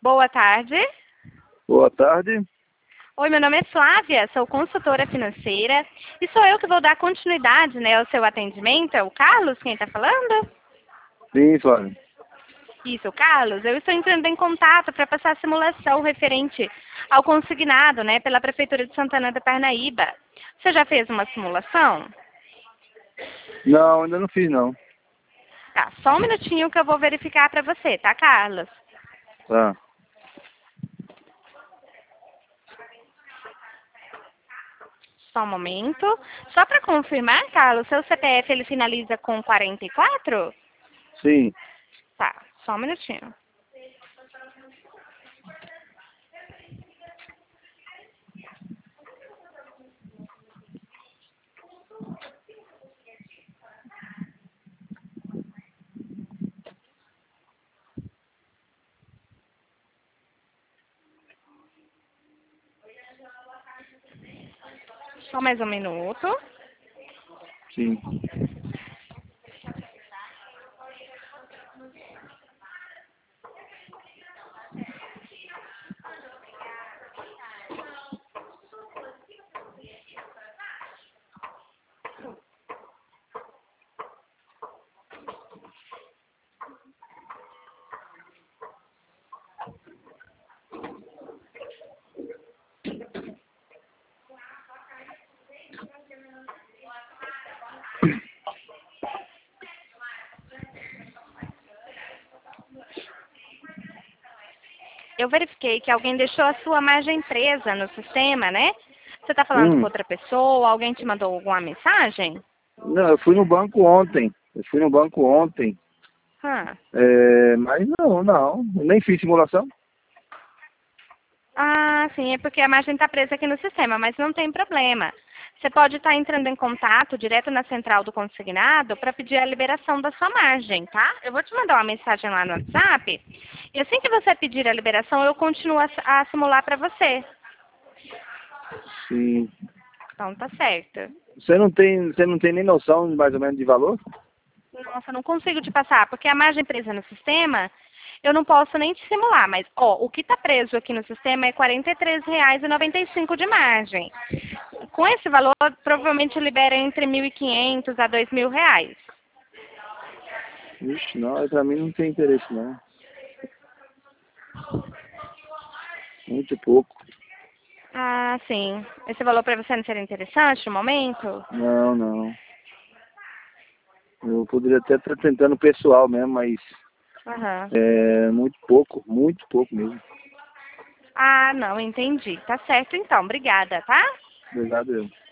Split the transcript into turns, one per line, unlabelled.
Boa tarde.
Boa tarde.
Oi, meu nome é Flávia, sou consultora financeira e sou eu que vou dar continuidade, ao seu atendimento. É o Carlos quem está falando?
Sim, Flávio.
Isso, Carlos. Eu estou entrando em contato para passar a simulação referente ao consignado, pela Prefeitura de Santana da Parnaíba. Você já fez uma simulação?
Não, ainda não fiz, não.
Tá, só um minutinho que eu vou verificar para você, tá, Carlos?
Tá.
Só um momento. Só para confirmar, Carlos, seu CPF ele finaliza com 44?
Sim.
Tá, só um minutinho. Só mais um minuto.
Sim.
Eu verifiquei que alguém deixou a sua margem presa no sistema, né? Você está falando com outra pessoa? Alguém te mandou alguma mensagem?
Não, eu fui no banco ontem.
Hã.
Mas não. Eu nem fiz simulação.
Ah, sim, é porque a margem está presa aqui no sistema, mas não tem problema. Você pode estar entrando em contato direto na central do consignado para pedir a liberação da sua margem, tá? Eu vou te mandar uma mensagem lá no WhatsApp e assim que você pedir a liberação, eu continuo a simular para você.
Sim.
Então tá certo.
Você não tem nem noção mais ou menos de valor?
Nossa, não consigo te passar, porque a margem presa no sistema, eu não posso nem te simular, mas o que está preso aqui no sistema é R$ 43,95 de margem. Com esse valor, provavelmente libera entre 1.500 a R$ 2.000.
Ixi, não, pra mim não tem interesse, não. Muito pouco.
Ah, sim. Esse valor para você não seria interessante no momento?
Não. Eu poderia até estar tentando pessoal mesmo, mas
Aham.
muito pouco mesmo.
Ah, não, entendi. Tá certo então. Obrigada, tá?
Obrigado, eu.